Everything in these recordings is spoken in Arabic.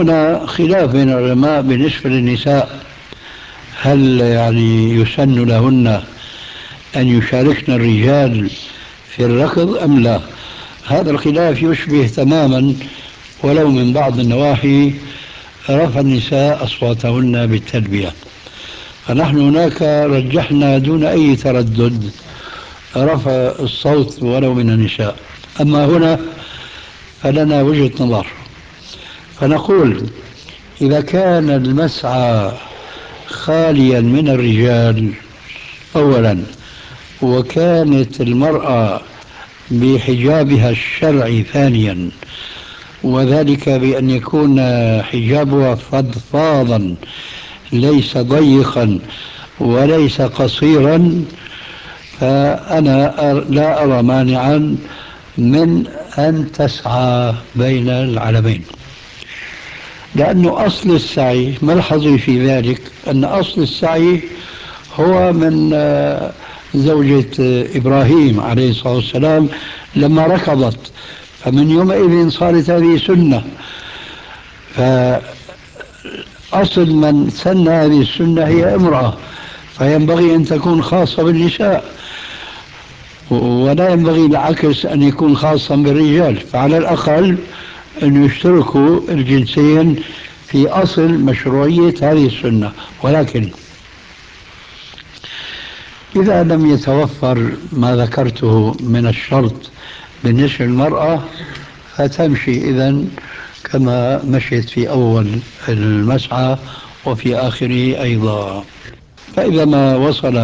هنا خلاف بين العلماء بالنسبة للنساء، هل يعني يسن لهن أن يشاركن الرجال في الركض أم لا؟ هذا الخلاف يشبه تماما ولو من بعض النواحي رفع النساء أصواتهن بالتلبية، فنحن هناك رجحنا دون أي تردد رفع الصوت ولو من النساء. أما هنا فلنا وجهة نظر، فنقول إذا كان المسعى خاليا من الرجال أولا، وكانت المرأة بحجابها الشرعي ثانيا، وذلك بأن يكون حجابها فضفاضا ليس ضيقا وليس قصيرا، فأنا لا أرى مانعا من أن تسعى بين العلمين، لأنه أصل السعي ملحظي في ذلك أن أصل السعي هو من زوجة إبراهيم عليه الصلاة والسلام لما ركضت، فمن يومئذ صارت هذه سنة. فأصل من سن هذه السنة هي امرأة، فينبغي أن تكون خاصة بالنساء، ولا ينبغي العكس أن يكون خاصا بالرجال، فعلى الأقل أن يشتركوا الجنسين في أصل مشروعية هذه السنة. ولكن إذا لم يتوفر ما ذكرته من الشرط بالنسبة للمرأة فتمشي إذن كما مشيت في أول المسعى وفي آخره أيضا. فإذا ما وصل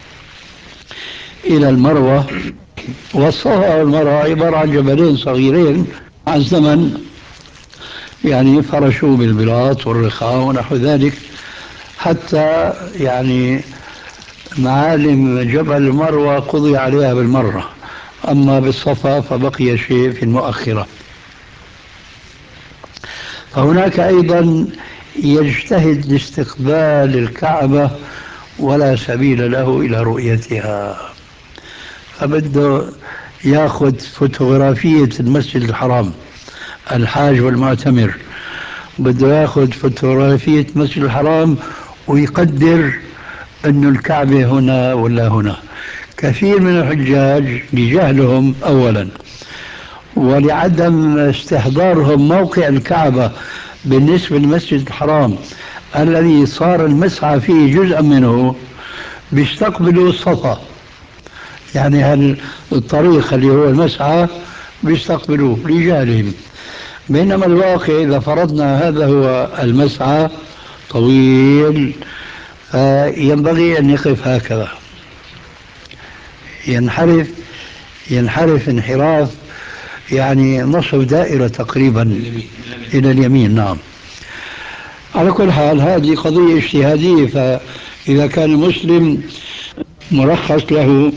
إلى المروة، والصفا والمروة عبارة عن جبلين صغيرين مع الزمن يعني فرشوا بالبلاط والرخاء ونحو ذلك، حتى يعني معالم جبل المروة قضي عليها بالمرة، أما بالصفا فبقي شيء في المؤخرة. فهناك أيضا يجتهد لاستقبال الكعبة ولا سبيل له إلى رؤيتها، فبده ياخذ فوتوغرافية المسجد الحرام، الحاج والمعتمر بده ياخذ فوتوغرافية المسجد الحرام ويقدر أن الكعبة هنا ولا هنا. كثير من الحجاج لجهلهم أولا ولعدم استحضارهم موقع الكعبة بالنسبة للمسجد الحرام الذي صار المسعى فيه جزءا منه، بيستقبلوا الصفا، يعني الطريق اللي هو المسعى بيستقبلوه لجهلهم، بينما الواقع إذا فرضنا هذا هو المسعى طويل فينبغي أن يقف هكذا، ينحرف انحراف يعني نصف دائرة تقريبا إلى اليمين. نعم. على كل حال هذه قضية اجتهادية، فإذا كان المسلم مرخص له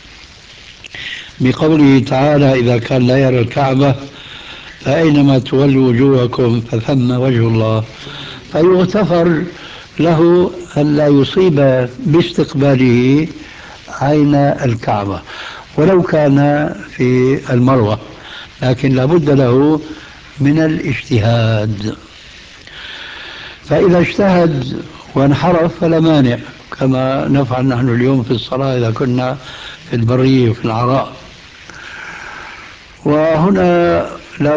بقوله تعالى إذا كان لا يرى الكعبة فأينما تولوا وجوهكم فثم وجه الله، فيغتفر له أن لا يصيب باستقباله عين الكعبة ولو كان في المروة، لكن لابد له من الاجتهاد. فإذا اجتهد وانحرف فلا مانع، كما نفعل نحن اليوم في الصلاة إذا كنا في البرية وفي العراء. وهنا